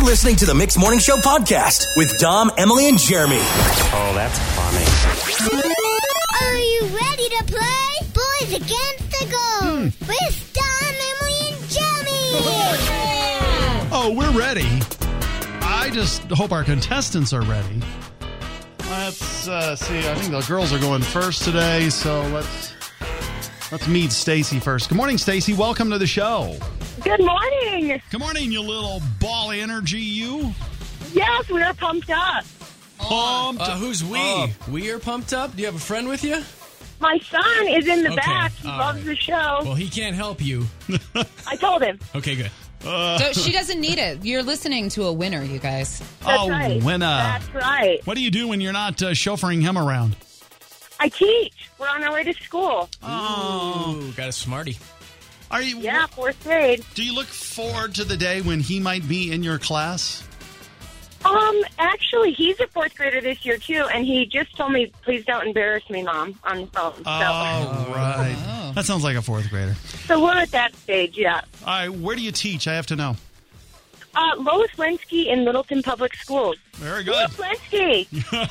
You're listening to the Mixed Morning Show podcast with Dom, Emily, and Jeremy. Oh, that's funny. Are you ready to play? Boys Against the Girls with Dom, Emily, and Jeremy. Oh, we're ready. I just hope our contestants are ready. Let's see. I think the girls are going first today, so let's meet Stacy first. Good morning, Stacy. Welcome to the show. Good morning. Good morning, you little ball of energy, you. Yes, we are pumped up. Who's we? We are pumped up? Do you have a friend with you? My son is in the Okay, back. He all loves right. the show. Well, he can't help you. I told him. Okay, good. So she doesn't need it. You're listening to a winner, you guys. That's right. Winner. That's right. What do you do when you're not chauffeuring him around? I teach. We're on our way to school. Ooh, got a smarty. Are you? Yeah, fourth grade. Do you look forward to the day when he might be in your class? Actually, he's a fourth grader this year, too, and he just told me, please don't embarrass me, Mom, on the phone. Right. Oh. That sounds like a fourth grader. So we're at that stage, yeah. All right, where do you teach? I have to know. Lois Linsky in Littleton Public Schools. Very good. Lois Linsky.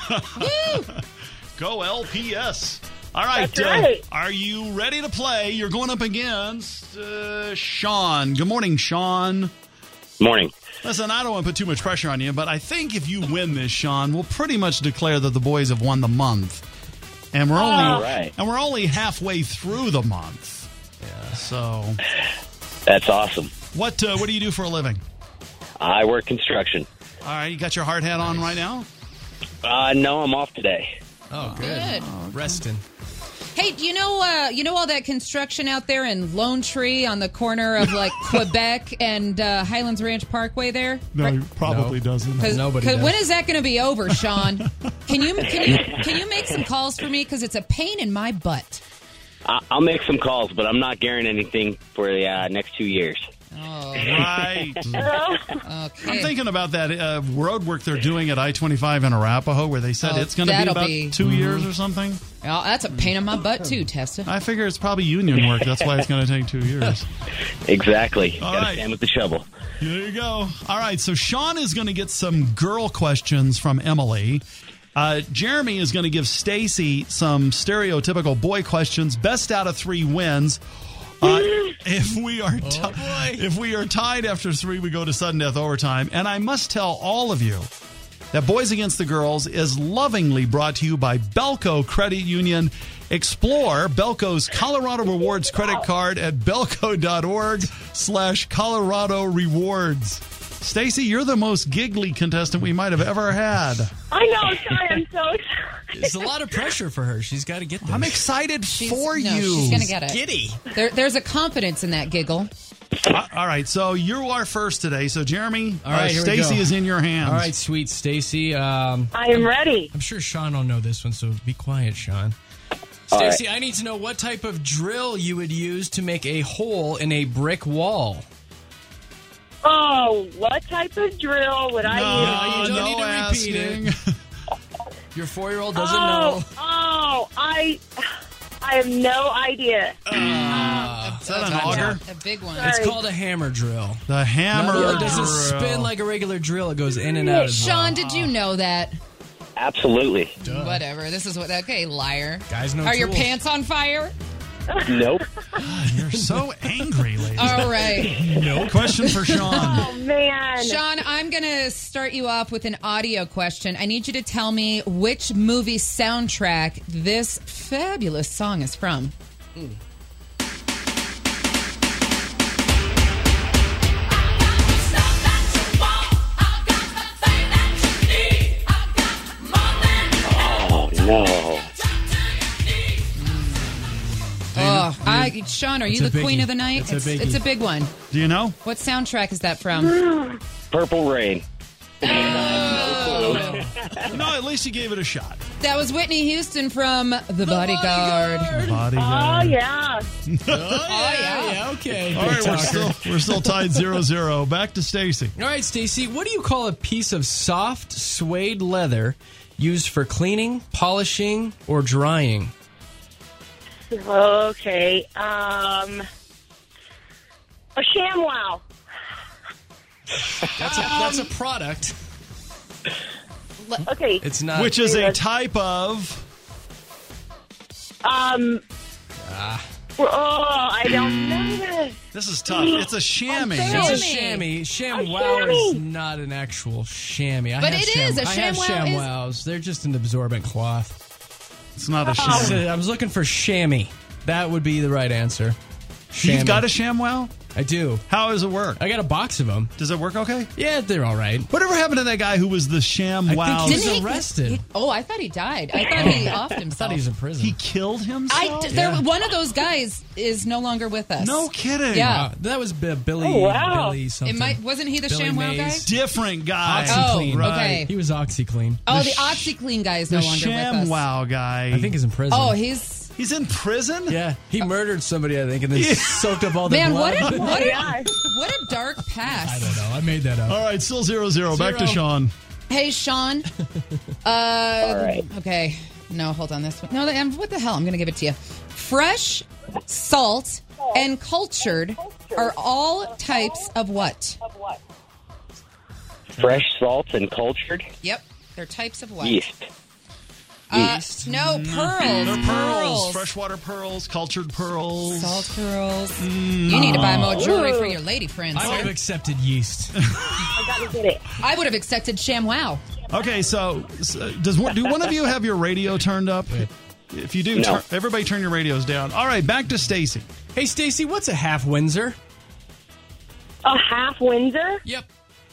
Go LPS. All right. That's right. Are you ready to play? You're going up against Sean. Good morning, Sean. Morning. Listen, I don't want to put too much pressure on you, but I think if you win this, Sean, we'll pretty much declare that the boys have won the month. And we're only halfway through the month. Yeah. So That's awesome. what do you do for a living? I work construction. All right, you got your hard hat on right now? No, I'm off today. Oh, Good. Resting. Hey, do you know all that construction out there in Lone Tree on the corner of like Quebec and Highlands Ranch Parkway there? No, he probably doesn't. Nobody does. When is that going to be over, Sean? Can you make some calls for me, because it's a pain in my butt. I'll make some calls, but I'm not guaranteeing anything for the next 2 years. Oh, Right. okay. I'm thinking about that road work they're doing at I-25 in Arapahoe, where they said it's going to be that'll about be- 2 years or something. Oh, that's a pain in my butt too, Testa. I figure it's probably union work. That's why it's going to take 2 years. Exactly. All Gotta right. stand with the shovel. There you go. All right, so Sean is going to get some girl questions from Emily. Jeremy is going to give Stacy some stereotypical boy questions. Best out of 3 wins. If we are tied after 3, we go to sudden death overtime. And I must tell all of you that Boys Against the Girls is lovingly brought to you by Belco Credit Union. Explore Belco's Colorado Rewards credit card at belco.org/Colorado Rewards. Stacy, you're the most giggly contestant we might have ever had. I know. Sorry, I'm so excited. It's a lot of pressure for her. She's got to get this. I'm excited for you. She's going to get it. Giddy. There's a confidence in that giggle. All right, so you are first today. So, Jeremy, All right, here we Stacy go. is in your hands. All right, sweet Stacy. I am ready. I'm sure Sean will know this one, so be quiet, Sean. All right. Stacy, I need to know what type of drill you would use to make a hole in a brick wall. Oh, what type of drill would I use? you don't need to repeat it. Your 4-year-old doesn't know. I have no idea. Is that an auger? A big one. It's called a hammer drill. The hammer No, it doesn't drill. spin like a regular drill. It goes in and out as well. Sean, did you know that? Absolutely. Whatever. This is what. Okay, liar. Guys know Are your tools. pants on fire? Nope. You're so angry, lady. All right. No question for Sean. Oh, man. Sean, I'm going to start you off with an audio question. I need you to tell me which movie soundtrack this fabulous song is from. Oh, no. Sean, are It's you a the queen biggie. of the night? It's a biggie. It's a big one. Do you know? What soundtrack is that from? Purple Rain. No, at least you gave it a shot. That was Whitney Houston from The Bodyguard. Oh, Bodyguard. yeah. Yeah, okay. All right, we're still tied 0-0. Back to Stacy. All right, Stacy, what do you call a piece of soft suede leather used for cleaning, polishing, or drying? Okay. A ShamWow. That's a product. Okay. It's not. Which is a type of... I don't know this. This is tough. It's a chamois. It's a chamois. ShamWow is not an actual chamois. But it is. A I have ShamWow is- ShamWows. They're just an absorbent cloth. It's not a chamois. I was looking for chamois. That would be the right answer. You've got a ShamWow? I do. How does it work? I got a box of them. Does it work okay? Yeah, they're all right. Whatever happened to that guy who was the ShamWow? I think he Didn't was arrested. I thought he died. I thought he offed I himself. thought he was in prison. He killed himself? One of those guys is no longer with us. No kidding. Yeah. That was Billy. Oh, wow. Billy something. Wasn't he the Billy ShamWow guy? Mays. Different guy. OxyClean. Oh, Right. okay. He was OxyClean. Oh, the OxyClean guy is The no longer with us. ShamWow guy. I think he's in prison. Oh, he's He's in prison? Yeah, he murdered somebody, I think, and then soaked up all the man. blood. What a dark past. I don't know. I made that up. All right, still 0-0. Back to Sean. Hey, Sean. All right. Okay. No, hold on. This one. No, what the hell? I'm going to give it to you. Fresh, salt, and cultured are all types of what? Fresh, salt, and cultured Yep. They're types of what? yeast. No, pearls. They're pearls. Freshwater pearls, cultured pearls. Salt pearls. You need to buy more jewelry for your lady friends. I would have accepted yeast. I gotta get it. I would have accepted ShamWow. Okay, so do one of you have your radio turned up? If you do, No. everybody turn your radios down. All right, back to Stacy. Hey, Stacy, what's a half Windsor? A half Windsor? Yep.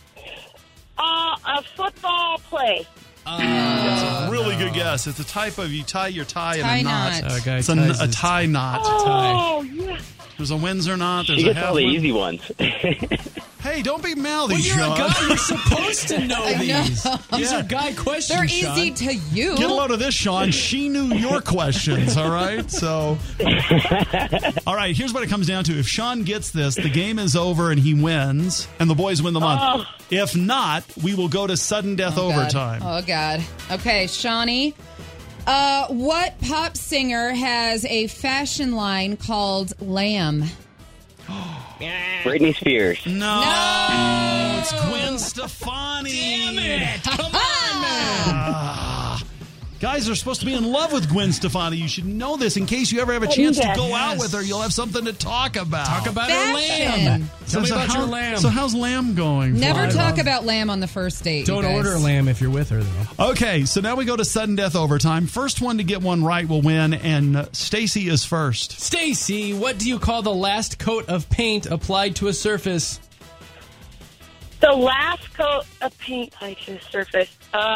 A football play. Really good guess. It's a type of you tie your tie in Tie a knot. knot. Guy It's ties a his- tie knot. Oh, yeah. There's a Windsor knot. There's She a gets half all the Windsor. easy ones. Hey, don't be mouthy, Well, you're Sean. a guy. You're supposed to know I know. these. These are guy questions, They're Sean. easy to you. Get a load of this, Sean. She knew your questions, all right? So, all right, here's what it comes down to. If Sean gets this, the game is over and he wins, and the boys win the month. If not, we will go to sudden death overtime. Oh, God. Okay, Shawnee. What pop singer has a fashion line called Lamb? Britney Spears. No, it's Gwen Stefani. Damn it! Come on, man. Guys are supposed to be in love with Gwen Stefani. You should know this in case you ever have a chance to go out with her. You'll have something to talk about. Talk about her Fashion. lamb. Tell me about your lamb. So how's Lamb going? Never for you? talk about Lamb on the first date. Don't you guys. order lamb if you're with her, though. Okay, so now we go to sudden death overtime. First one to get one right will win, and Stacy is first. Stacy, what do you call the last coat of paint applied to a surface? The last coat of paint applied to the surface.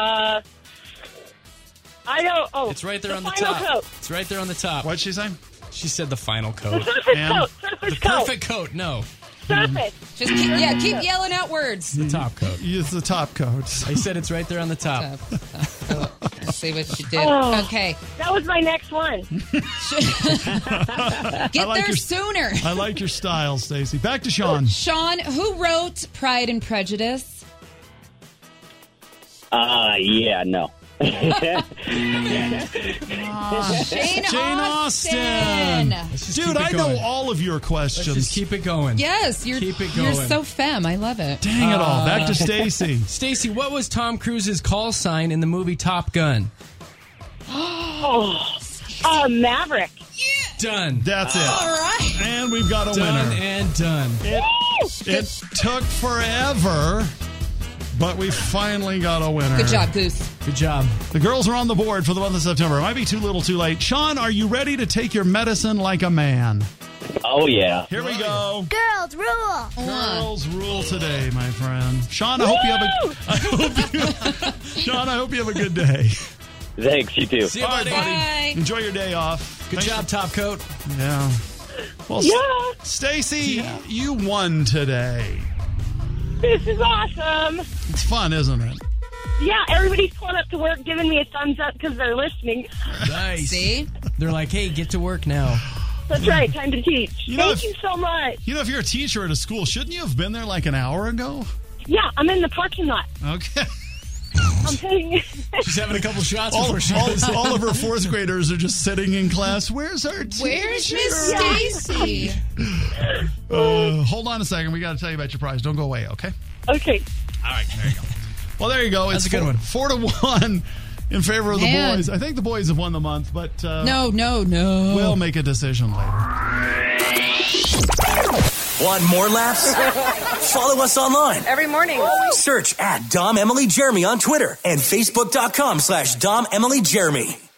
I don't. Oh, It's right there on the final top. coat. It's right there on the top. What'd she say? She said the final The coat. surface Ma'am? coat. Surface The coat. perfect coat. No, Surface. Just keep yelling out words. the top coat. It's the top coat. I said it's right there on the top. Let's see what you did. Oh. Okay. That was my next one. Get like there your- sooner. I like your style, Stacy. Back to Sean. Sean, who wrote Pride and Prejudice? Yeah, no. Jane Jane Austen. Let's just Dude, keep it I know going. all of your Let's questions. just keep it going. Yes, you're Keep it You're going. so femme. I love it. Dang it all. Back to Stacy. Stacy, what was Tom Cruise's call sign in the movie Top Gun? Maverick. Done. That's it. All right. And we've got a Done winner. and done. It took forever, but we finally got a winner. Good job, Goose. Good job. The girls are on the board for the month of September. It might be too little too late. Sean, are you ready to take your medicine like a man? Oh, yeah. Here we go. Girls rule. Girls rule today, my friend. Sean, I hope you have a good day. Thanks, you too. See you, All right, buddy. buddy. Bye. Enjoy your day off. Good job, Top Coat. Yeah. Well, Yeah. Stacy, you won today. This is awesome. It's fun, isn't it? Yeah, everybody's pulling up to work, giving me a thumbs up because they're listening. Nice. See? They're like, hey, get to work now. That's right. Time to teach. You know, Thank you so much. You know, if you're a teacher at a school, shouldn't you have been there like an hour ago? Yeah, I'm in the parking lot. Okay. I'm paying. She's having a couple shots All, before she goes. all of her fourth graders are just sitting in class. Where's our teacher? Where's Miss Stacy? Hold on a second. We got to tell you about your prize. Don't go away, okay? Okay. All right, there you go. Well, there you go. It's That's a good one. 4-1 in favor of the Man. boys. I think the boys have won the month, but No. we'll make a decision later. Want more laughs? Follow us online. Every morning. Search at Dom, Emily, Jeremy on Twitter and Facebook.com/Dom, Emily, Jeremy.